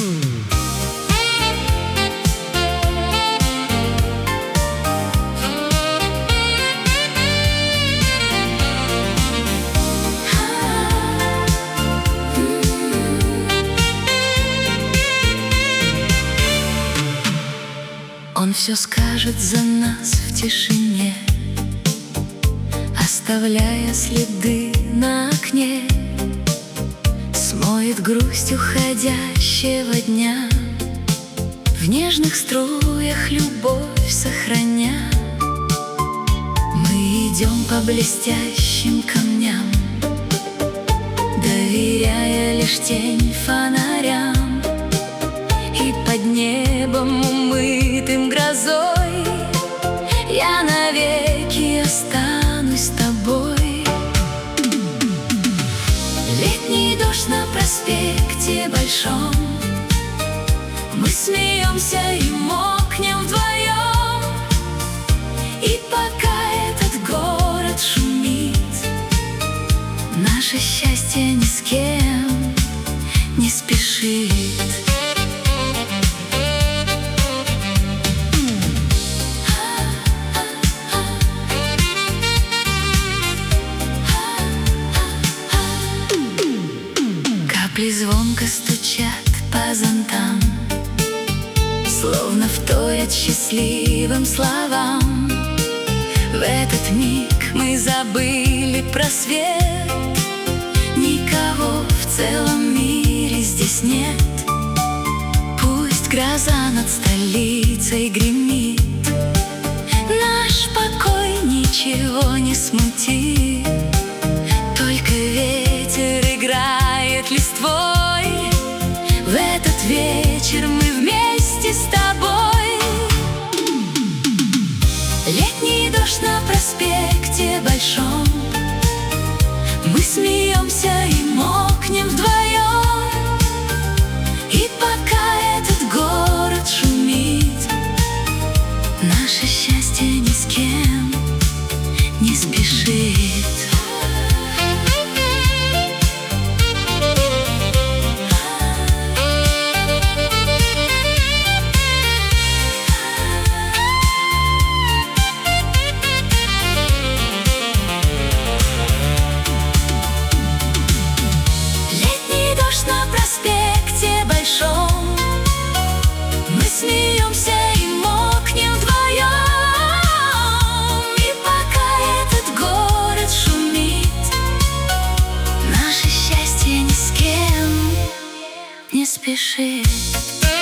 Он все скажет за нас в тишине, оставляя следы на окне, смоет грусть уходящего дня, в нежных струях любовь сохраня. Мы идем по блестящим камням, доверяя лишь тень фонарям, и под небом, умытым грозой, я навеки останусь с тобой. Летний дождь на проспекте Большом, мы смеемся и мокнем вдвоем. И пока этот город шумит, наше счастье ни с кем не спешит. Капли звонко стучат по зонтам, словно вторят счастливым словам. В этот миг мы забыли про свет, никого в целом мире здесь нет. Пусть гроза над столицей гремит, наш покой ничего не смутит. Только ветер играет листвой, в этот вечер мы вместе с тобой. Летний дождь на проспекте Большом, мы смеемся и мокнем вдвоем. И пока этот город шумит, наше счастье ни с кем не спешит. На проспекте Большом, мы смеемся и мокнем вдвоем. И пока этот город шумит, наше счастье ни с кем не спешит.